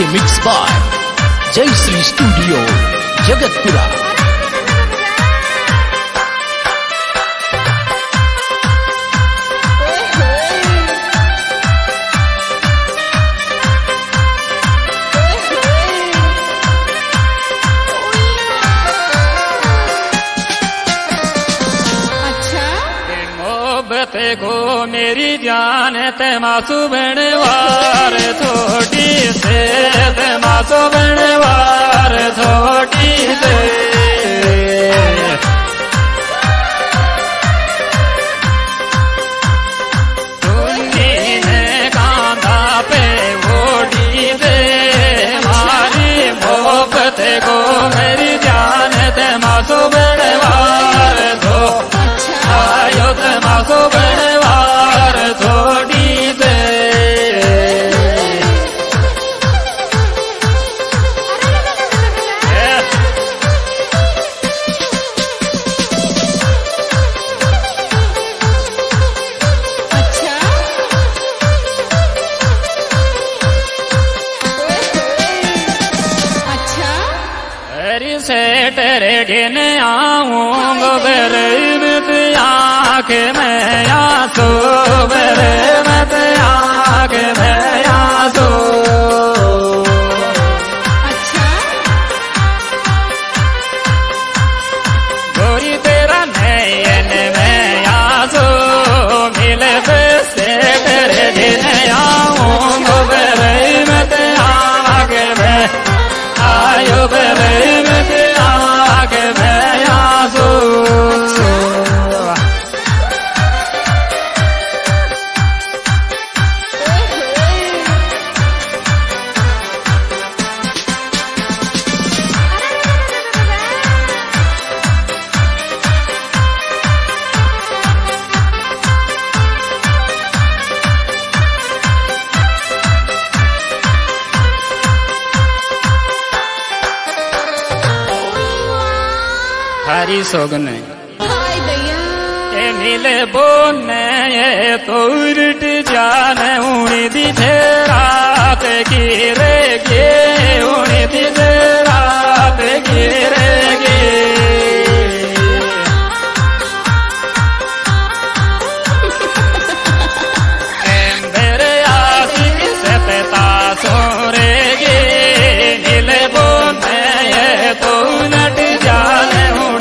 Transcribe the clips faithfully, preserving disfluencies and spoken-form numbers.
DJ mix by जय Shri studio Jagatpura. को मेरी जान ते मासू बनवार छोटी से ते मासू बनवार छोटी से सुनी ने कांधा पे ओढ़ी दे मारी मोहब्बत को मेरी जान ते मासू बनवार दो आयो ते मासू बनवार थोड़ी दे। अच्छा अच्छा हरी से तेरे गिन आऊंगा बेरे मत आँख में आंसू बेरे मत आँख में आंसू। अच्छा गोरी तेरा नयन में आंसू मिले से तेरे गिन आऊंगा बेरे मत आँख में आयो बेरे मत आँख में आंसू। हरी सोगन हाय दैया ए मिले बोने ये तो उलट जाने उड़ी दी रात गिरे गे उड़ी दी रात गिरे गे। मेरे आशिक से पता सोरे गे मिले बोने ये तो उलट जाने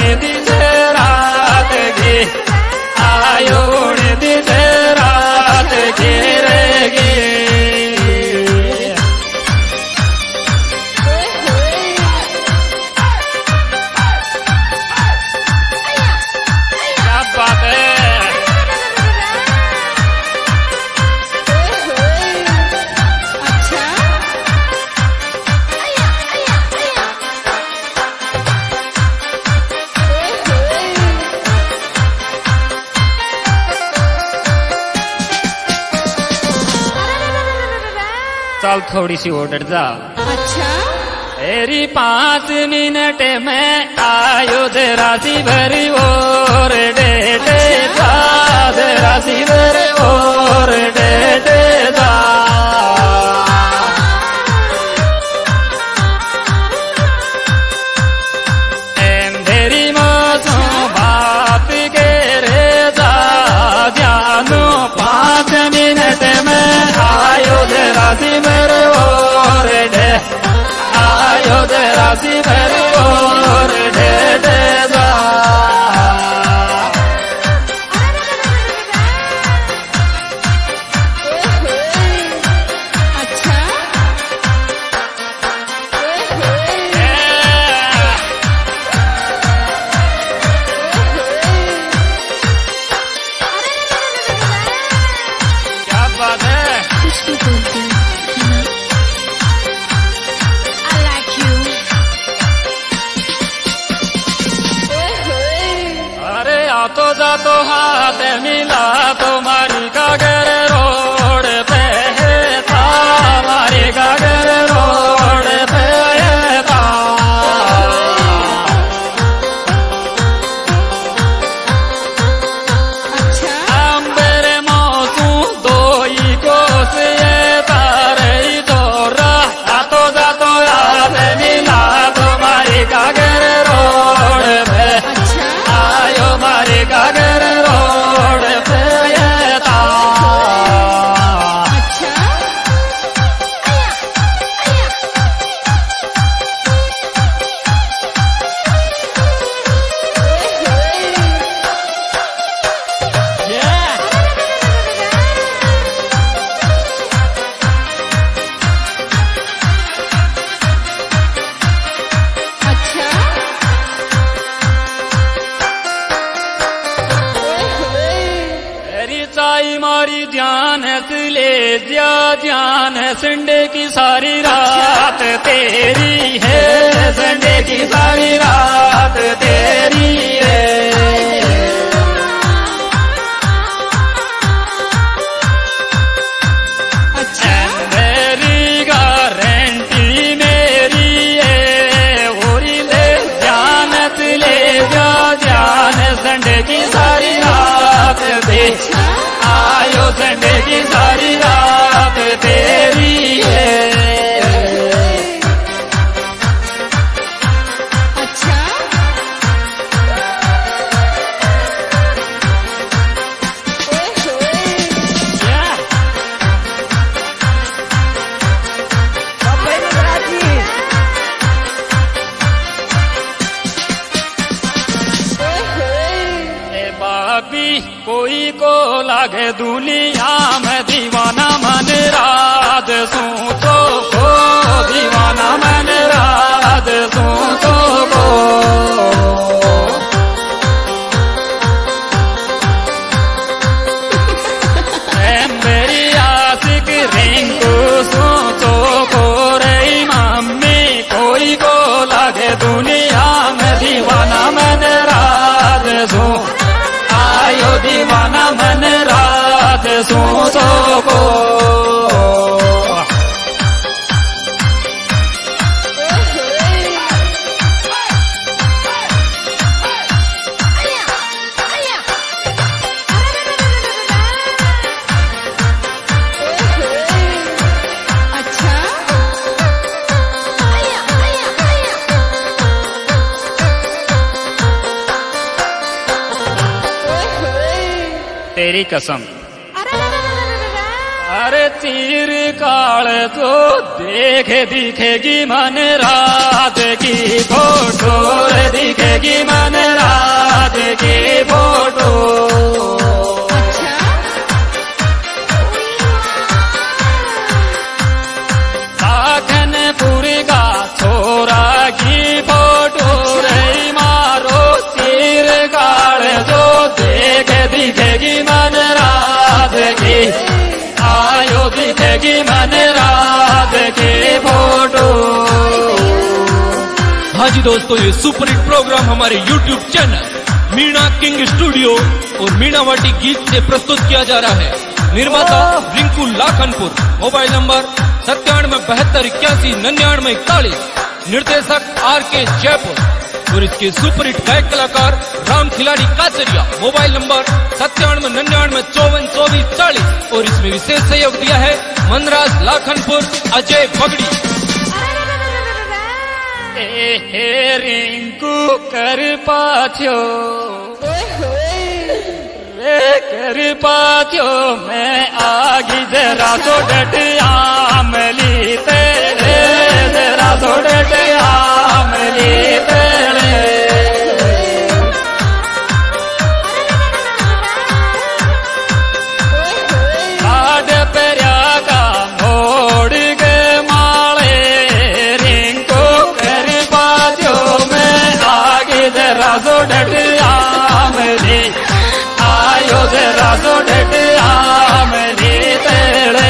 आयो उड़ी रात गिरेगी। क्या बात है अच्छा चल थोड़ी सी ऑर्डर जा। अच्छा तेरी पाँच मिनट में आयो तेरा सी भरी और डेटे जा तेरा सी भरी और डेटे जा। तेरी मौसम बात के रे जा जानो पाँच मिनट में आयो तेरा सी भरी और डे आयो तेरा सी भरी और डेटे जा। अच्छा क्या बात है कुछ भी बोलते हो I like you अरे आ तो जा तो हाथ मिला तुम्हारी कागर रोड पे था हमारी कागर रोड पे था। अच्छा अंबर मौसू दो ही को से था जान ले जा जान संडे की सारी रात तेरी है, संडे की सारी रात तेरी है। मेरी गारंटी मेरी है, होरी ले जानत ले जा जान संडे की सारी रात दे, आयो संडे की सारी रात तेरी है। अच्छा बाबी कोई को लागे दुनिया में दीवाना मन रात सू तो को, दीवाना मन रात सू तो को। मेरी आशिक रिंकू सू तो को रही मम्मी कोई को लागे दुनिया में दीवाना मन रात सू, आयो दीवाना मन रात सो सो को। तेरी कसम अरे तीर काल तो देखे दिखेगी मन रात की फोटो, दिखेगी मन रात की फोटो। लाखनपुर का छोरा की फोटो रे मारो तीर काल जो देखे दिखेगी मन रात की, आयो दिखेगी मन रात की फोटो। हाँ जी दोस्तों, ये सुपर हिट प्रोग्राम हमारे YouTube channel Meena king studio और मीणावाटी गीत से प्रस्तुत किया जा रहा है। निर्माता रिंकू लाखनपुर, मोबाइल नंबर सत्तानवे बहत्तर इक्यासी निन्यानवे इकतालीस, निर्देशक आर के जयपुर और इसके सुपर हिट गायक कलाकार राम खिलाड़ी काचरिया, मोबाइल नंबर सत्तानवे निन्यानवे चौवन चौबीस चालीस और इसमें विशेष सहयोग दिया है मनराज लाखनपुर अजय बगड़ी। ए रिंकू कर पाछो रे कर पाछो मैं आगी जरा तो डट आमली तेरे, जरा तो डट आमली तेरे। लाड पेरिया का मोड़ के माले रिंकू कर पाछो मैं आगी जरा तो डट आमली, आयो जरा तो डट आमली तेरे।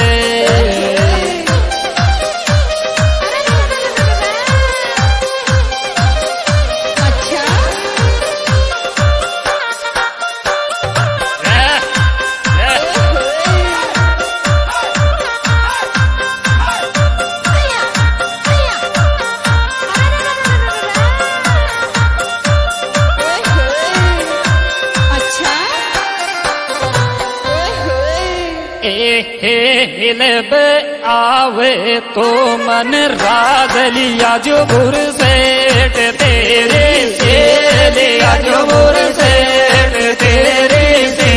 हिलब आवे तो मन राग लिया जो बुर सेठ तेरे से, लिया जो बुर सेठ तेरे से।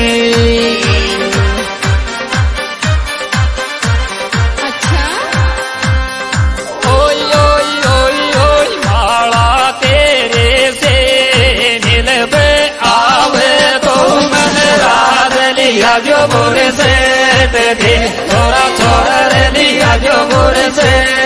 अच्छा ओई ओई ओई ओई माला तेरे से हिलब आवे तो मन राग लिया जो बुर सेठ थोड़ा छोड़ दिया जो बुर से।